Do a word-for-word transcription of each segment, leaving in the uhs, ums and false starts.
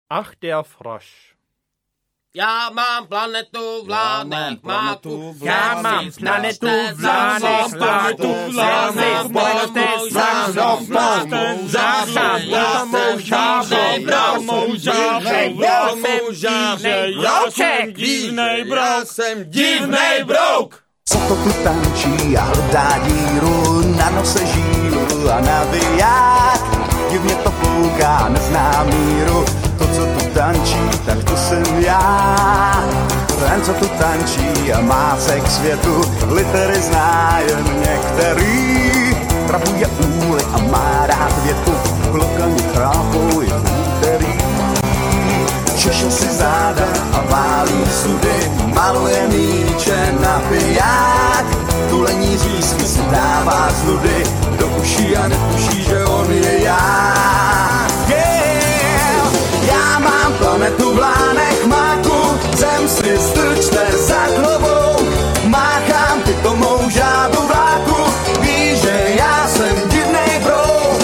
Ach, der Frosch. Já mám planetu vlánek máku. Já mám planetu vlánek máku. Já mám planetu vlánek máku. Záchám, velmou žábou, velmou žábou, velmou žábou. Já jsem divnej brouk. Já jsem divnej brouk. Co to tu tančí a hledá díru, na nose žílu a naviják. Divně to fouká, nezná míru, to, co tu tančí, tak to jsem já. Ten, co tu tančí a má se k světu, litery zná jen některý. Trapuje úly a má rád větu, klokani chrápou je úterý. Češe si záda a válí sudy, maluje míče na piják. Tulení řízky si dává z nudy, do uší a netuší, že on je já. Yeah! Já mám planetu vlánek máku, zem si strčte za hlavou. Máchám ty to mou žábu vláku, víš, že já jsem divnej brouk.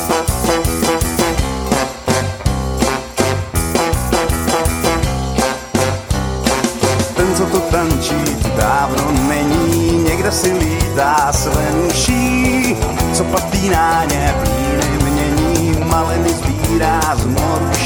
Ten, co to tančí, tu dávno není, někde si lítá své nuší, co patí na ně plíny mění, maliny sbírá z moru